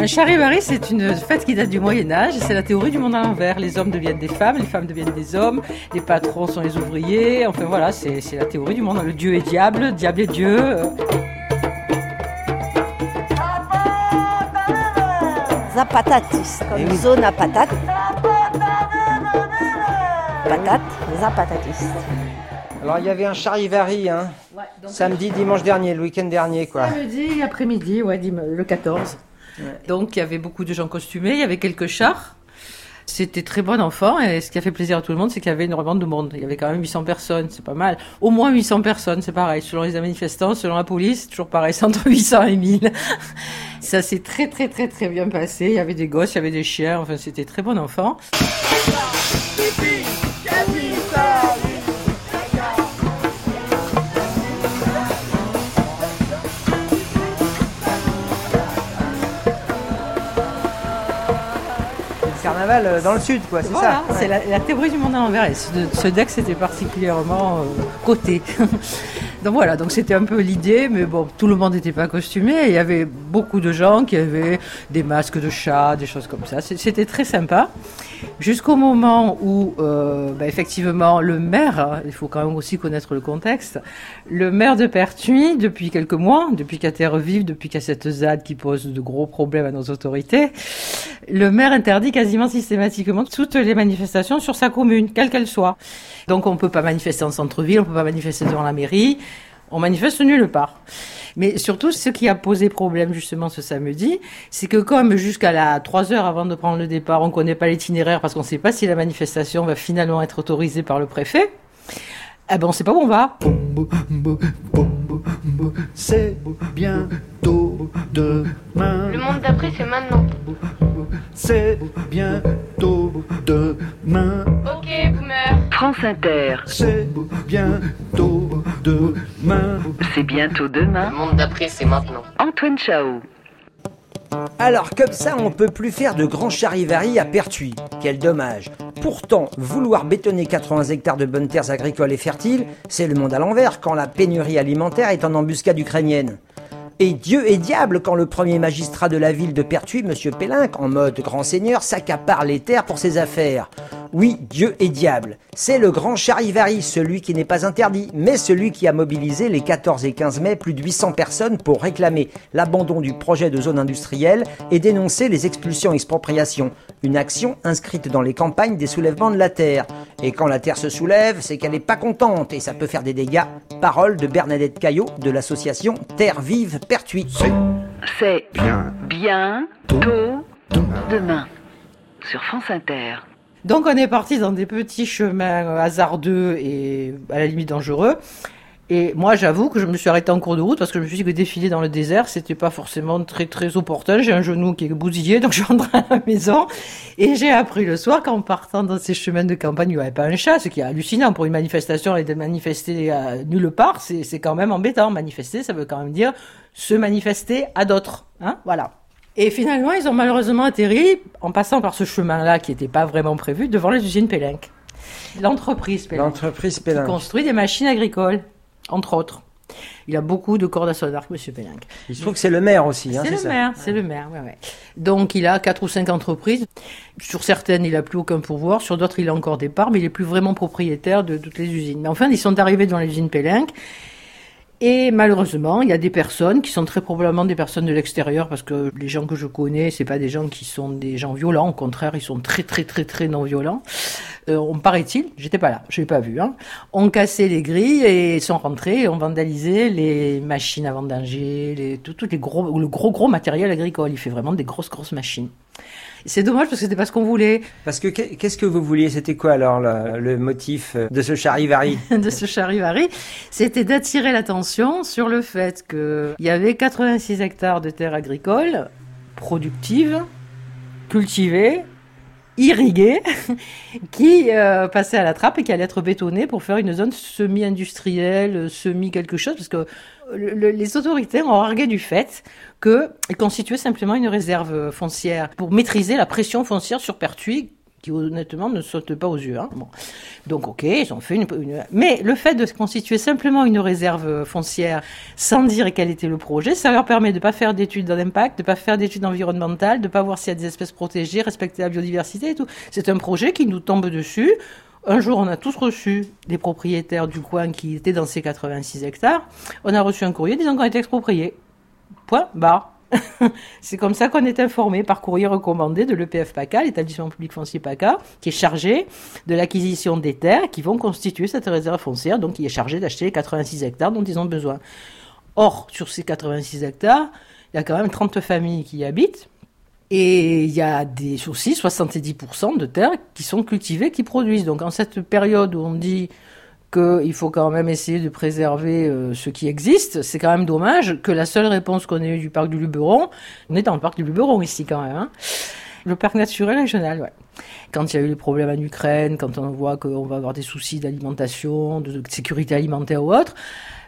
Un charivari, c'est une fête qui date du Moyen-Âge. C'est la théorie du monde à l'envers. Les hommes deviennent des femmes, les femmes deviennent des hommes, les patrons sont les ouvriers. Enfin voilà, c'est la théorie du monde. Le Dieu est diable, diable est Dieu. Zapatatis, comme zona patate. Patate, zapatatis. Alors il y avait un charivari, hein, samedi, dimanche dernier, le week-end dernier, quoi. Samedi après-midi, le 14. Ouais. Donc il y avait beaucoup de gens costumés, il y avait quelques chars. C'était très bon enfant et ce qui a fait plaisir à tout le monde, c'est qu'il y avait énormément de monde. Il y avait quand même 800 personnes, c'est pas mal. Au moins 800 personnes, c'est pareil. Selon les manifestants, selon la police, c'est toujours pareil, c'est entre 800 et 1000. Ça s'est très très très très bien passé. Il y avait des gosses, il y avait des chiens, enfin c'était très bon enfant. Carnaval dans le sud, quoi, c'est voilà, ça. C'est la théorie du monde à l'envers. Et ce Dex était particulièrement coté. Donc voilà, donc c'était un peu l'idée, mais bon, tout le monde n'était pas costumé. Il y avait beaucoup de gens qui avaient des masques de chat, des choses comme ça. C'était très sympa. Jusqu'au moment où, effectivement, le maire, il faut quand même aussi connaître le contexte, le maire de Pertuis, depuis quelques mois, depuis qu'à Terre-Vive, depuis qu'il y a cette ZAD qui pose de gros problèmes à nos autorités, le maire interdit quasiment systématiquement toutes les manifestations sur sa commune, quelle qu'elle soit. Donc on ne peut pas manifester en centre-ville, on ne peut pas manifester devant la mairie, on manifeste nulle part. Mais surtout, ce qui a posé problème justement ce samedi, c'est que comme jusqu'à 3 heures avant de prendre le départ, on ne connaît pas l'itinéraire parce qu'on ne sait pas si la manifestation va finalement être autorisée par le préfet, on ne sait pas où on va. C'est bientôt demain. Le monde d'après, c'est maintenant. C'est bientôt demain. Ok, boomer. France Inter. C'est bientôt demain. C'est bientôt demain. Le monde d'après, c'est maintenant. Antoine Chao. Alors comme ça, on peut plus faire de grands charivari à Pertuis. Quel dommage. Pourtant, vouloir bétonner 80 hectares de bonnes terres agricoles et fertiles, c'est le monde à l'envers quand la pénurie alimentaire est en embuscade ukrainienne. Et Dieu et diable quand le premier magistrat de la ville de Pertuis, M. Pélinck, en mode grand seigneur, s'accapare les terres pour ses affaires. Oui, Dieu et diable. C'est le grand charivari, celui qui n'est pas interdit, mais celui qui a mobilisé les 14 et 15 mai plus de 800 personnes pour réclamer l'abandon du projet de zone industrielle et dénoncer les expulsions et expropriations. Une action inscrite dans les campagnes des soulèvements de la terre. Et quand la terre se soulève, c'est qu'elle n'est pas contente et ça peut faire des dégâts. Parole de Bernadette Caillot de l'association Terre Vive Pertuis. C'est bientôt demain sur France Inter. Donc on est parti dans des petits chemins hasardeux et à la limite dangereux. Et moi j'avoue que je me suis arrêtée en cours de route parce que je me suis dit que défiler dans le désert c'était pas forcément très très opportun. J'ai un genou qui est bousillé donc je rentre à la maison et j'ai appris le soir qu'en partant dans ces chemins de campagne il n'y avait pas un chat, ce qui est hallucinant pour une manifestation et de manifester nulle part, c'est quand même embêtant. Manifester ça veut quand même dire se manifester à d'autres, hein, voilà. Et finalement, ils ont malheureusement atterri, en passant par ce chemin-là qui n'était pas vraiment prévu, devant les usines Pélinck. L'entreprise Pélinck. Qui construit des machines agricoles, entre autres. Il a beaucoup de cordes à son arc, M. Pélinck. Il se trouve que c'est le maire aussi. Hein, c'est le maire, ouais. Donc il a 4 ou 5 entreprises. Sur certaines, il n'a plus aucun pouvoir. Sur d'autres, il a encore des parts, mais il n'est plus vraiment propriétaire de toutes les usines. Mais enfin, ils sont arrivés devant les usines Pélinck. Et malheureusement, il y a des personnes qui sont très probablement des personnes de l'extérieur parce que les gens que je connais, c'est pas des gens qui sont des gens violents. Au contraire, ils sont très très très très non violents. On paraît-il, j'étais pas là, je l'ai pas vu. On cassé les grilles et sont rentrés et ont vandalisé les machines à vendanger, le gros matériel agricole. Il fait vraiment des grosses machines. C'est dommage parce que c'était pas ce qu'on voulait. Parce que qu'est-ce que vous vouliez? C'était quoi alors le motif de ce charivari? De ce charivari, c'était d'attirer l'attention sur le fait qu'il y avait 86 hectares de terres agricoles productives, cultivées, irriguées, qui passaient à la trappe et qui allaient être bétonnées pour faire une zone semi-industrielle, semi-quelque chose, parce que les autorités ont argué du fait qu'ils constituaient simplement une réserve foncière pour maîtriser la pression foncière sur Pertuis, qui honnêtement ne sautent pas aux yeux. Hein. Bon. Donc ok, ils ont fait Mais le fait de constituer simplement une réserve foncière sans dire quel était le projet, ça leur permet de ne pas faire d'études d'impact, de ne pas faire d'études environnementales, de ne pas voir s'il y a des espèces protégées, respecter la biodiversité et tout. C'est un projet qui nous tombe dessus. Un jour, on a tous reçu des propriétaires du coin qui étaient dans ces 86 hectares. On a reçu un courrier disant qu'on était expropriés. Point, barre. C'est comme ça qu'on est informé par courrier recommandé de l'EPF PACA, l'établissement public foncier PACA, qui est chargé de l'acquisition des terres qui vont constituer cette réserve foncière, donc qui est chargé d'acheter les 86 hectares dont ils ont besoin. Or, sur ces 86 hectares, il y a quand même 30 familles qui y habitent. Et il y a aussi 70% de terres qui sont cultivées, qui produisent. Donc en cette période où on dit qu'il faut quand même essayer de préserver ce qui existe, c'est quand même dommage que la seule réponse qu'on ait eue du parc du Luberon, on est dans le parc du Luberon ici quand même, hein, le parc naturel régional, ouais. Quand il y a eu les problèmes en Ukraine, quand on voit qu'on va avoir des soucis d'alimentation, de sécurité alimentaire ou autre,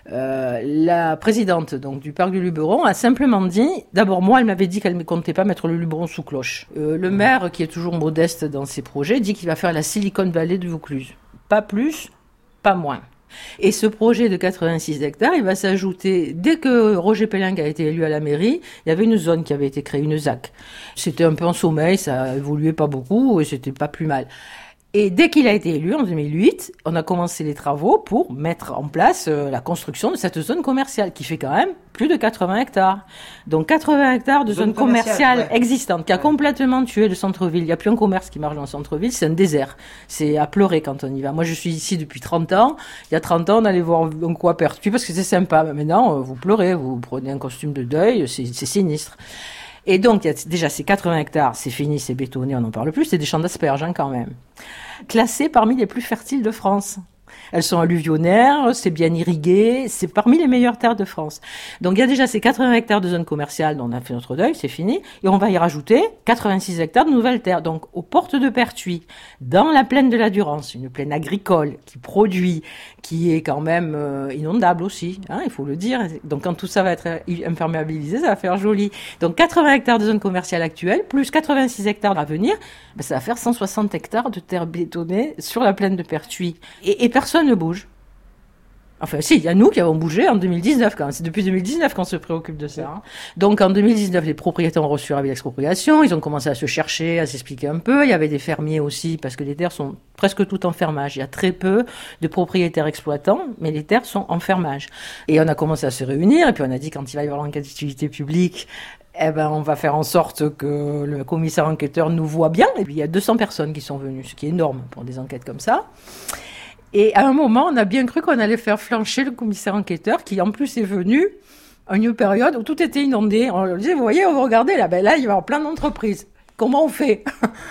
la présidente donc du parc du Luberon a simplement dit, d'abord moi elle m'avait dit qu'elle ne comptait pas mettre le Luberon sous cloche. Le maire, qui est toujours modeste dans ses projets, dit qu'il va faire la Silicon Valley de Vaucluse. Pas plus, pas moins. Et ce projet de 86 hectares, il va s'ajouter, dès que Roger Pelling a été élu à la mairie, il y avait une zone qui avait été créée, une ZAC. C'était un peu en sommeil, ça évoluait pas beaucoup et c'était pas plus mal. Et dès qu'il a été élu, en 2008, on a commencé les travaux pour mettre en place la construction de cette zone commerciale, qui fait quand même plus de 80 hectares. Donc 80 hectares de zone commerciale existante, qui a complètement tué le centre-ville. Il n'y a plus un commerce qui marche dans le centre-ville, c'est un désert. C'est à pleurer quand on y va. Moi, je suis ici depuis 30 ans. Il y a 30 ans, on allait voir un coup à Pertuis parce que c'est sympa. Mais maintenant, vous pleurez, vous prenez un costume de deuil, c'est sinistre. Et donc, il y a déjà ces 80 hectares, c'est fini, c'est bétonné, on n'en parle plus, c'est des champs d'asperges quand même. Classés parmi les plus fertiles de France. Elles sont alluvionnaires, c'est bien irrigué, c'est parmi les meilleures terres de France. Donc il y a déjà ces 80 hectares de zone commerciale dont on a fait notre deuil, c'est fini, et on va y rajouter 86 hectares de nouvelles terres. Donc aux portes de Pertuis, dans la plaine de la Durance, une plaine agricole qui produit, qui est quand même inondable aussi, hein, il faut le dire. Donc quand tout ça va être imperméabilisé, ça va faire joli. Donc 80 hectares de zone commerciale actuelle, plus 86 hectares à venir, ben, ça va faire 160 hectares de terre bétonnée sur la plaine de Pertuis. Et personne ne bouge. Enfin, si, il y a nous qui avons bougé en 2019 quand même. C'est depuis 2019 qu'on se préoccupe de ça. Hein. Donc, en 2019, les propriétaires ont reçu avec l'expropriation. Ils ont commencé à se chercher, à s'expliquer un peu. Il y avait des fermiers aussi, parce que les terres sont presque toutes en fermage. Il y a très peu de propriétaires exploitants, mais les terres sont en fermage. Et on a commencé à se réunir, et puis on a dit, quand il va y avoir l'enquête d'utilité publique, eh ben, on va faire en sorte que le commissaire enquêteur nous voit bien. Et puis, il y a 200 personnes qui sont venues, ce qui est énorme pour des enquêtes comme ça. Et à un moment, on a bien cru qu'on allait faire flancher le commissaire enquêteur, qui en plus est venu à une période où tout était inondé. On lui disait, vous voyez, vous regardez, là, ben là, il va y avoir plein d'entreprises. Comment on fait?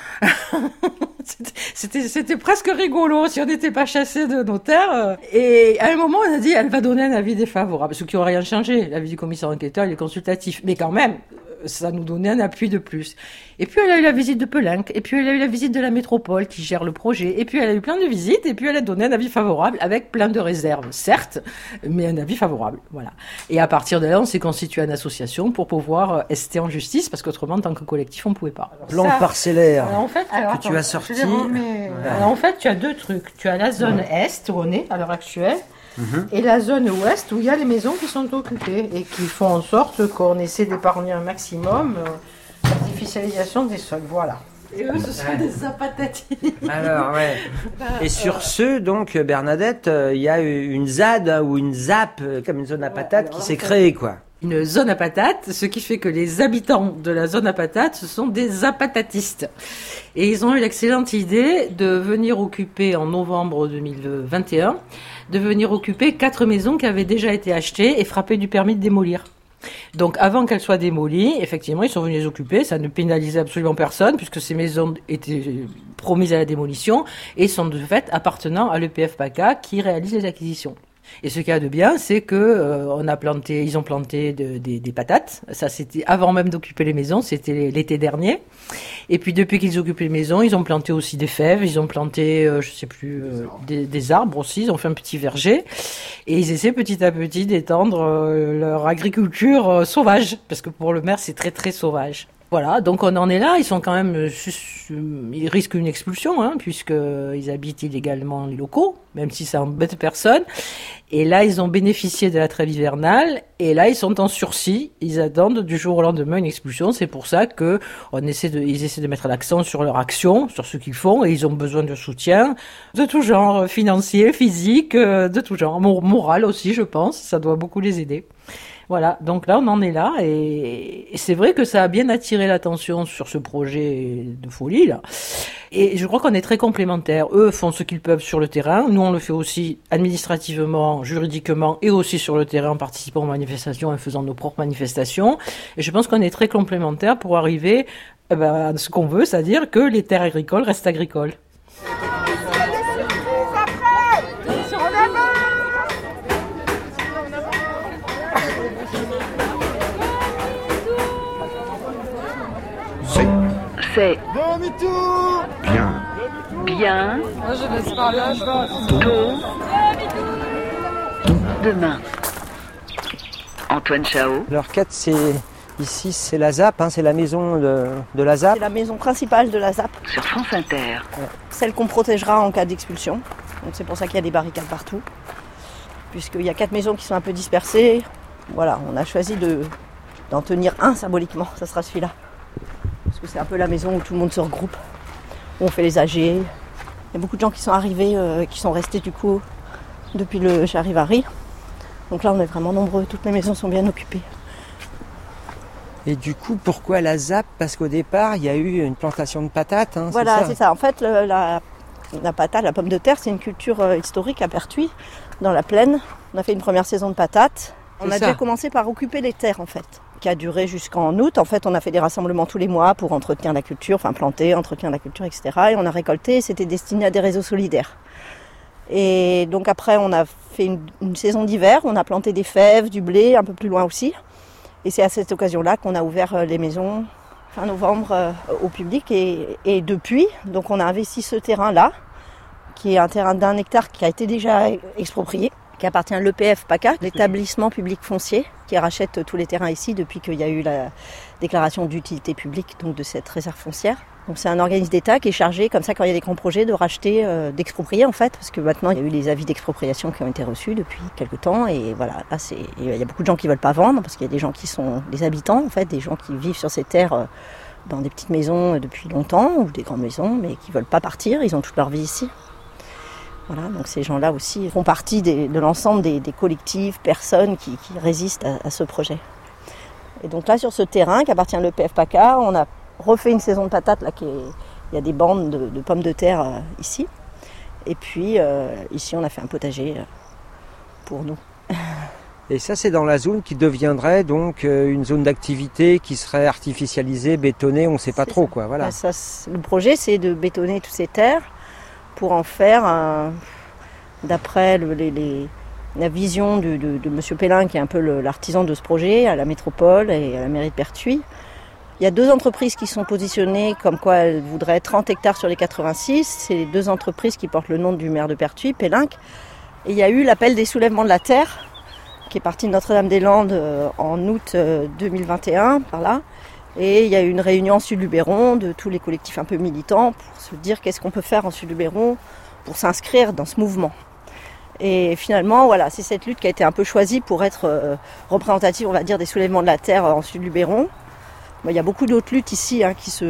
C'était presque rigolo si on n'était pas chassé de nos terres. Et à un moment, on a dit, elle va donner un avis défavorable, ce qui n'aurait rien changé. L'avis du commissaire enquêteur, il est consultatif. Mais quand même, ça nous donnait un appui de plus. Et puis elle a eu la visite de Pelling, et puis elle a eu la visite de la métropole qui gère le projet, et puis elle a eu plein de visites, et puis elle a donné un avis favorable avec plein de réserves, certes, mais un avis favorable, voilà. Et à partir de là, on s'est constitué une association pour pouvoir ester en justice, parce qu'autrement, en tant que collectif, on pouvait pas. Plan parcellaire alors, en fait, que tu as sorti. Alors en fait, tu as deux trucs. Tu as la zone est où on est à l'heure actuelle, et la zone ouest où il y a les maisons qui sont occupées et qui font en sorte qu'on essaie d'épargner un maximum l'artificialisation des sols. Voilà. Et eux, ce sont des zapatatis. Alors, ouais. Et sur ce, donc, Bernadette, il y a une ZAD ou une ZAP, comme une zone à patates, qui s'est créée, quoi. Une zone à patates, ce qui fait que les habitants de la zone à patates, ce sont des zapatatistes. Et ils ont eu l'excellente idée de venir occuper en novembre 2021, de venir occuper 4 maisons qui avaient déjà été achetées et frappées du permis de démolir. Donc avant qu'elles soient démolies, effectivement, ils sont venus les occuper, ça ne pénalisait absolument personne puisque ces maisons étaient promises à la démolition et sont de fait appartenant à l'EPF PACA qui réalise les acquisitions. Et ce qu'il y a de bien, c'est que ils ont planté des patates. Ça, c'était avant même d'occuper les maisons, c'était l'été dernier. Et puis depuis qu'ils occupent les maisons, ils ont planté aussi des fèves, ils ont planté, des arbres aussi. Ils ont fait un petit verger et ils essaient petit à petit d'étendre leur agriculture sauvage, parce que pour le maire, c'est très très sauvage. Voilà, donc on en est là, ils sont quand même, ils risquent une expulsion, hein, puisqu'ils habitent illégalement les locaux, même si ça embête personne. Et là, ils ont bénéficié de la trêve hivernale, et là, ils sont en sursis, ils attendent du jour au lendemain une expulsion. C'est pour ça que ils essaient de mettre l'accent sur leur action, sur ce qu'ils font, et ils ont besoin de soutien de tout genre, financier, physique, de tout genre, moral aussi, je pense, ça doit beaucoup les aider. Voilà, donc là on en est là et c'est vrai que ça a bien attiré l'attention sur ce projet de folie là. Et je crois qu'on est très complémentaires. Eux font ce qu'ils peuvent sur le terrain, nous on le fait aussi administrativement, juridiquement et aussi sur le terrain en participant aux manifestations et faisant nos propres manifestations. Et je pense qu'on est très complémentaires pour arriver à ce qu'on veut, c'est-à-dire que les terres agricoles restent agricoles. C'est Bien. bien, tôt, demain. Antoine Chao. Alors, Kat, ici, c'est la ZAP, hein, c'est la maison de la ZAP. C'est la maison principale de la ZAP, Sur France Inter. celle qu'on protégera en cas d'expulsion. Donc c'est pour ça qu'il y a des barricades partout. Puisqu'il y a 4 maisons qui sont un peu dispersées. Voilà, on a choisi d'en tenir un symboliquement, ça sera celui-là. Parce que c'est un peu la maison où tout le monde se regroupe, où on fait les AG. Il y a beaucoup de gens qui sont arrivés, qui sont restés du coup depuis le Charivari. Donc là on est vraiment nombreux, toutes les maisons sont bien occupées. Et du coup, pourquoi la ZAP? Parce qu'au départ, il y a eu une plantation de patates. Hein, Voilà, c'est ça. En fait, la patate, la pomme de terre, c'est une culture historique à Pertuis, dans la plaine. On a fait une première saison de patates. On a dû commencer par occuper les terres en fait, qui a duré jusqu'en août. En fait, on a fait des rassemblements tous les mois pour entretenir la culture, enfin planter, entretenir la culture, etc. Et on a récolté, c'était destiné à des réseaux solidaires. Et donc après, on a fait une saison d'hiver, on a planté des fèves, du blé, un peu plus loin aussi. Et c'est à cette occasion-là qu'on a ouvert les maisons fin novembre au public. Et depuis, donc on a investi ce terrain-là, qui est un terrain d'1 hectare qui a été déjà exproprié, qui appartient à l'EPF PACA, l'établissement public foncier, qui rachète tous les terrains ici depuis qu'il y a eu la déclaration d'utilité publique donc de cette réserve foncière. Donc c'est un organisme d'État qui est chargé, comme ça, quand il y a des grands projets, de racheter, d'exproprier en fait, parce que maintenant il y a eu les avis d'expropriation qui ont été reçus depuis quelques temps, et voilà, là il y a beaucoup de gens qui veulent pas vendre, parce qu'il y a des gens qui sont des habitants en fait, des gens qui vivent sur ces terres dans des petites maisons depuis longtemps, ou des grandes maisons, mais qui veulent pas partir, ils ont toute leur vie ici. Voilà, donc ces gens-là aussi font partie de l'ensemble des collectifs, personnes qui résistent à ce projet. Et donc là, sur ce terrain qui appartient à l'EPF PACA, on a refait une saison de patates, là, il y a des bandes de pommes de terre ici. Et puis ici, on a fait un potager pour nous. Et ça, c'est dans la zone qui deviendrait donc une zone d'activité qui serait artificialisée, bétonnée, on ne sait pas trop, quoi. Voilà. Ça, le projet, c'est de bétonner toutes ces terres pour en faire, d'après la vision de M. Pellin, qui est un peu l'artisan de ce projet, à la métropole et à la mairie de Pertuis. Il y a 2 entreprises qui sont positionnées comme quoi elles voudraient 30 hectares sur les 86. C'est les 2 entreprises qui portent le nom du maire de Pertuis, Pellin. Et il y a eu l'appel des soulèvements de la terre, qui est parti de Notre-Dame-des-Landes en août 2021, par là. Et il y a eu une réunion en Sud-Luberon de tous les collectifs un peu militants pour se dire qu'est-ce qu'on peut faire en Sud-Luberon pour s'inscrire dans ce mouvement. Et finalement, voilà, c'est cette lutte qui a été un peu choisie pour être représentative, on va dire, des soulèvements de la terre en Sud-Luberon. Il y a beaucoup d'autres luttes ici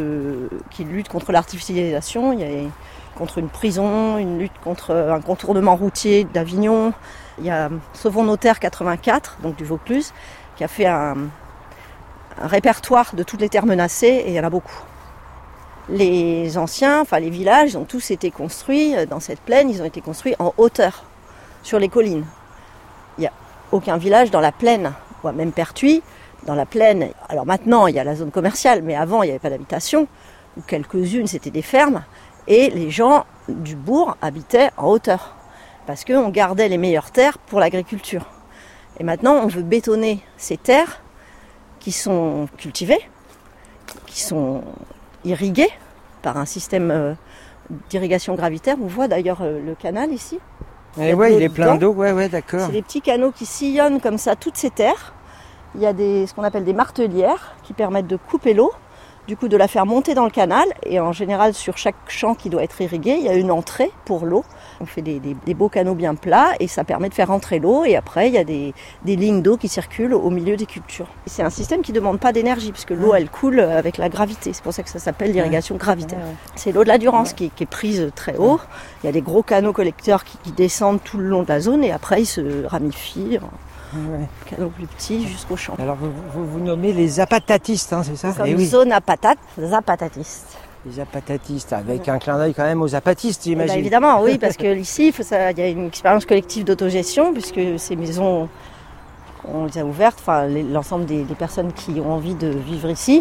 qui luttent contre l'artificialisation. Il y a contre une prison, une lutte contre un contournement routier d'Avignon. Il y a Sauvons nos terres 84, donc du Vaucluse, qui a fait un répertoire de toutes les terres menacées, et il y en a beaucoup. Les anciens, enfin les villages, ils ont tous été construits dans cette plaine, ils ont été construits en hauteur, sur les collines. Il n'y a aucun village dans la plaine, ou même Pertuis, dans la plaine. Alors maintenant, il y a la zone commerciale, mais avant, il n'y avait pas d'habitation, ou quelques-unes, c'était des fermes, et les gens du bourg habitaient en hauteur, parce qu'on gardait les meilleures terres pour l'agriculture. Et maintenant, on veut bétonner ces terres qui sont cultivées, qui sont irriguées par un système d'irrigation gravitaire. On voit d'ailleurs le canal ici. Et ouais, il est plein d'eau, ouais, d'accord. C'est des petits canaux qui sillonnent comme ça toutes ces terres. Il y a ce qu'on appelle des martelières qui permettent de couper l'eau. du coup de la faire monter dans le canal. Et en général, sur chaque champ qui doit être irrigué, il y a une entrée pour l'eau. On fait des beaux canaux bien plats et ça permet de faire rentrer l'eau. Et après, il y a des lignes d'eau qui circulent au milieu des cultures. Et c'est un système qui ne demande pas d'énergie puisque l'eau, elle coule avec la gravité. C'est pour ça que ça s'appelle l'irrigation gravitaire. C'est l'eau de la Durance qui est prise très haut. Il y a des gros canaux collecteurs qui descendent tout le long de la zone et après, ils se ramifient. Canaux plus petits jusqu'au champ. Alors vous nommez les zapatatistes, hein, c'est ça? Comme zone à patates, zapatatiste. Les zapatatistes, avec un clin d'œil quand même aux zapatistes, j'imagine. Évidemment, oui, parce que ici, il y a une expérience collective d'autogestion, puisque ces maisons, on les a ouvertes, l'ensemble des personnes qui ont envie de vivre ici,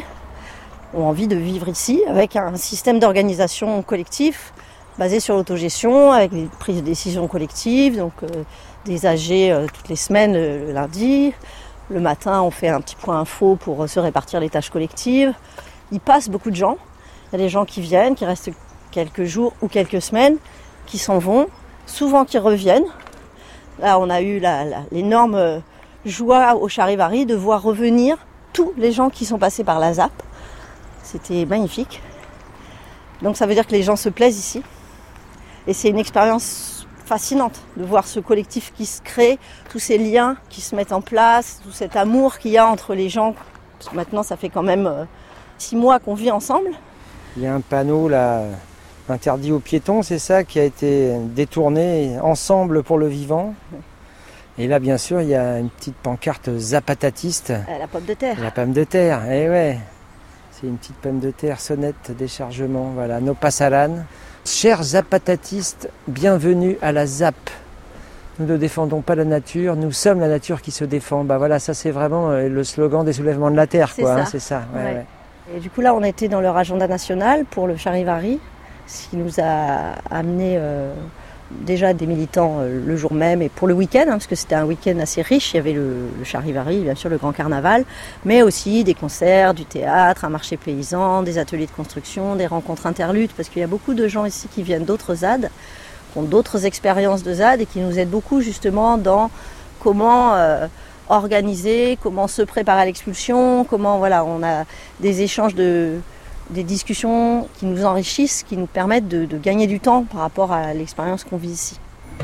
avec un système d'organisation collectif basé sur l'autogestion, avec des prises de décision collectives, donc des AG toutes les semaines le lundi. Le matin, on fait un petit point info pour se répartir les tâches collectives. Il passe beaucoup de gens. Il y a des gens qui viennent, qui restent quelques jours ou quelques semaines, qui s'en vont, souvent qui reviennent. Là, on a eu l'énorme joie au Charivari de voir revenir tous les gens qui sont passés par la ZAP. C'était magnifique. Donc ça veut dire que les gens se plaisent ici. Et c'est une expérience fascinante de voir ce collectif qui se crée, tous ces liens qui se mettent en place, tout cet amour qu'il y a entre les gens. Parce que maintenant, ça fait quand même 6 mois qu'on vit ensemble. Il y a un panneau là, interdit aux piétons, c'est ça, qui a été détourné, ensemble pour le vivant. Et là, bien sûr, il y a une petite pancarte zapatatiste. La pomme de terre. La pomme de terre, eh ouais. C'est une petite pomme de terre, sonnette, déchargement, voilà, no pasaran. Chers zapatatistes, bienvenue à la ZAP. Nous ne défendons pas la nature, nous sommes la nature qui se défend. Bah voilà, ça c'est vraiment le slogan des soulèvements de la terre, c'est quoi. Ça. Hein, c'est ça. Ouais, ouais. Et du coup là, on était dans leur agenda national pour le Charivari, ce qui nous a amené déjà des militants le jour même et pour le week-end, parce que c'était un week-end assez riche. Il y avait le Charivari, bien sûr, le grand carnaval, mais aussi des concerts, du théâtre, un marché paysan, des ateliers de construction, des rencontres interludes, parce qu'il y a beaucoup de gens ici qui viennent d'autres ZAD, qui ont d'autres expériences de ZAD et qui nous aident beaucoup justement dans comment organiser, comment se préparer à l'expulsion, comment on a des échanges des discussions qui nous enrichissent, qui nous permettent de gagner du temps par rapport à l'expérience qu'on vit ici.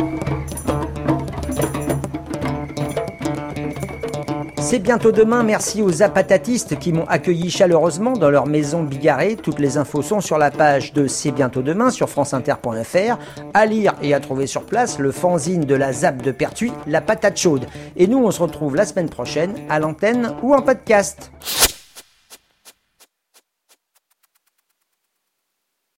C'est bientôt demain, merci aux zapatatistes qui m'ont accueilli chaleureusement dans leur maison bigarrée. Toutes les infos sont sur la page de C'est bientôt demain sur franceinter.fr. À lire et à trouver sur place le fanzine de la ZAP de Pertuis, La Patate Chaude. Et nous, on se retrouve la semaine prochaine à l'antenne ou en podcast.